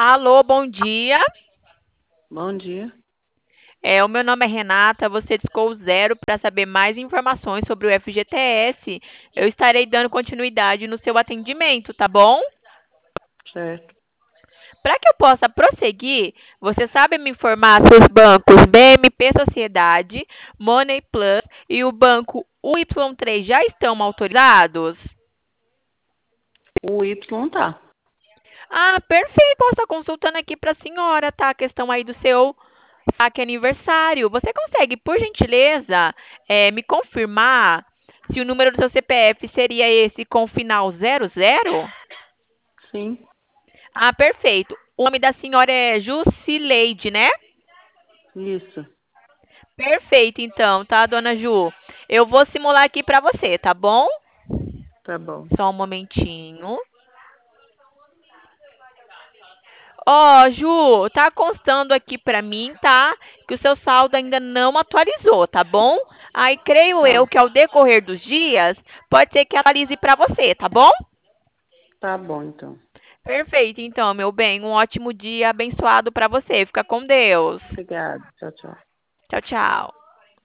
Alô, bom dia. Bom dia. O meu nome é Renata. Você discou o zero para saber mais informações sobre o FGTS. Eu estarei dando continuidade no seu atendimento, tá bom? Certo. Para que eu possa prosseguir, você sabe me informar se os bancos BMP Sociedade, Money Plus e o banco UY3 já estão autorizados? O Y tá. Ah, perfeito. Eu estou consultando aqui para a senhora, tá? A questão aí do seu saque aniversário. Você consegue, por gentileza, me confirmar se o número do seu CPF seria esse com final 00? Sim, Ah, perfeito. O nome da senhora é Jusileide, né? isso. Perfeito, então, tá, dona Ju? Eu vou simular aqui para você, tá bom? Tá bom. Só um momentinho. Ó, Ju, tá constando aqui pra mim, tá? Que o seu saldo ainda não atualizou, tá bom? Aí creio Tá. eu que ao decorrer dos dias, pode ser que atualize pra você, tá bom? Tá bom, então. Perfeito, então, meu bem. Um ótimo dia abençoado pra você. Fica com Deus. Obrigada. Tchau, tchau. Tchau, tchau.